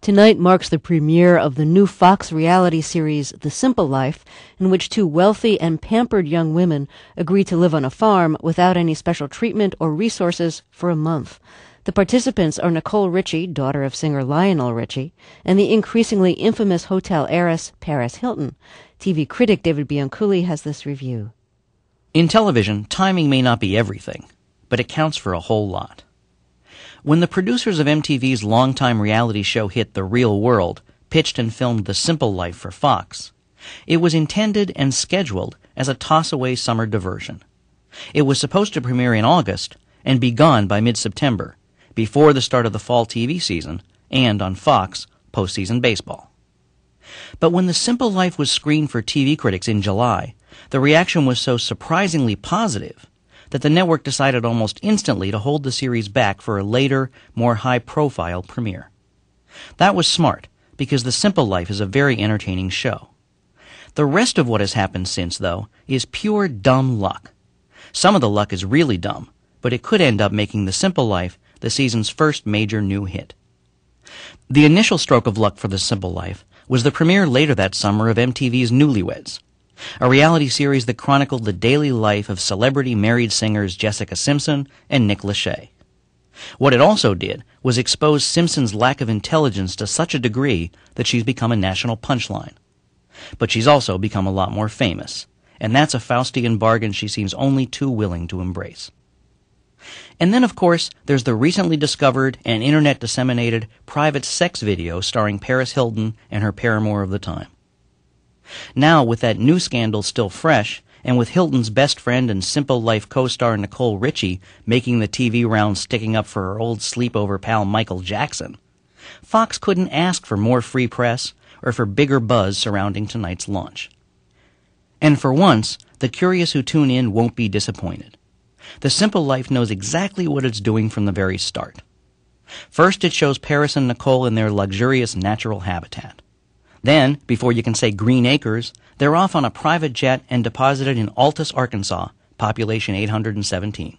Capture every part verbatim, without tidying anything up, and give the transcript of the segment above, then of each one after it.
Tonight marks the premiere of the new Fox reality series The Simple Life, in which two wealthy and pampered young women agree to live on a farm without any special treatment or resources for a month. The participants are Nicole Richie, daughter of singer Lionel Richie, and the increasingly infamous hotel heiress Paris Hilton. T V critic David Bianculli has this review. In television, timing may not be everything, but it counts for a whole lot. When the producers of M T V's longtime reality show hit The Real World pitched and filmed The Simple Life for Fox, it was intended and scheduled as a toss-away summer diversion. It was supposed to premiere in August and be gone by mid-September, before the start of the fall T V season and on Fox postseason baseball. But when The Simple Life was screened for T V critics in July, the reaction was so surprisingly positive that the network decided almost instantly to hold the series back for a later, more high-profile premiere. That was smart, because The Simple Life is a very entertaining show. The rest of what has happened since, though, is pure dumb luck. Some of the luck is really dumb, but it could end up making The Simple Life the season's first major new hit. The initial stroke of luck for The Simple Life was the premiere later that summer of M T V's Newlyweds, a reality series that chronicled the daily life of celebrity married singers Jessica Simpson and Nick Lachey. What it also did was expose Simpson's lack of intelligence to such a degree that she's become a national punchline. But she's also become a lot more famous, and that's a Faustian bargain she seems only too willing to embrace. And then, of course, there's the recently discovered and internet-disseminated private sex video starring Paris Hilton and her paramour of the time. Now, with that new scandal still fresh, and with Hilton's best friend and Simple Life co-star Nicole Richie making the T V rounds sticking up for her old sleepover pal Michael Jackson, Fox couldn't ask for more free press or for bigger buzz surrounding tonight's launch. And for once, the curious who tune in won't be disappointed. The Simple Life knows exactly what it's doing from the very start. First, it shows Paris and Nicole in their luxurious natural habitat. Then, before you can say Green Acres, they're off on a private jet and deposited in Altus, Arkansas, population eight hundred seventeen.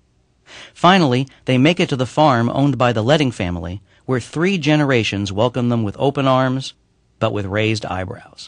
Finally, they make it to the farm owned by the Letting family, where three generations welcome them with open arms, but with raised eyebrows.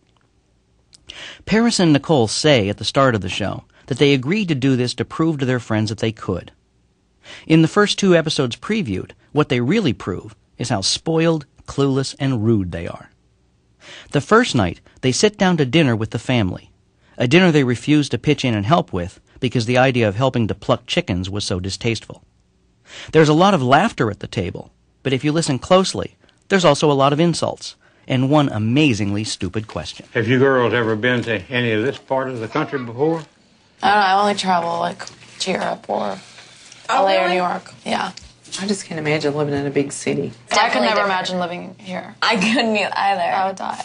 Paris and Nicole say at the start of the show that they agreed to do this to prove to their friends that they could. In the first two episodes previewed, what they really prove is how spoiled, clueless, and rude they are. The first night, they sit down to dinner with the family, a dinner they refused to pitch in and help with because the idea of helping to pluck chickens was so distasteful. There's a lot of laughter at the table, but if you listen closely, there's also a lot of insults, and one amazingly stupid question. Have you girls ever been to any of this part of the country before? I don't know, I only travel, like, to Europe or oh, L A really? or New York. Yeah. I just can't imagine living in a big city. I could never different. imagine living here. I couldn't either. I would die.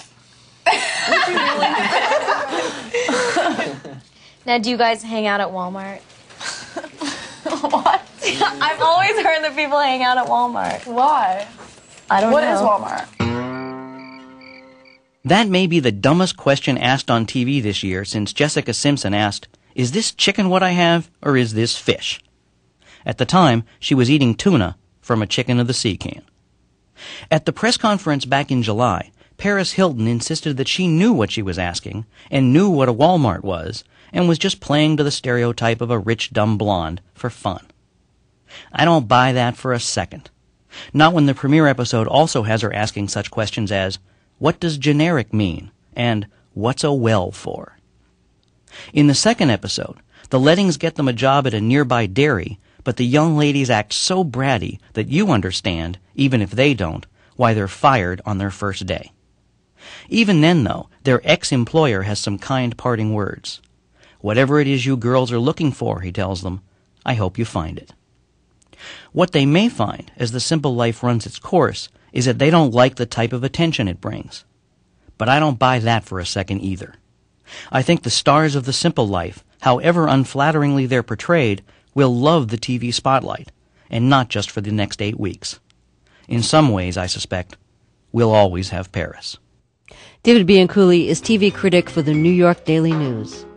Now, do you guys hang out at Walmart? What? I've always heard that people hang out at Walmart. Why? I don't What know. What is Walmart? That may be the dumbest question asked on T V this year since Jessica Simpson asked, "Is this chicken what I have, or is this fish?" At the time, she was eating tuna from a chicken of the sea can. At the press conference back in July, Paris Hilton insisted that she knew what she was asking and knew what a Walmart was and was just playing to the stereotype of a rich, dumb blonde for fun. I don't buy that for a second. Not when the premiere episode also has her asking such questions as, "What does generic mean?" and "What's a well for?" In the second episode, the Lettings get them a job at a nearby dairy, but the young ladies act so bratty that you understand, even if they don't, why they're fired on their first day. Even then, though, their ex-employer has some kind parting words. "Whatever it is you girls are looking for," he tells them, "I hope you find it." What they may find, as The Simple Life runs its course, is that they don't like the type of attention it brings. But I don't buy that for a second either. I think the stars of The Simple Life, however unflatteringly they're portrayed, will love the T V spotlight, and not just for the next eight weeks. In some ways, I suspect, we'll always have Paris. David Bianculli is T V critic for the New York Daily News.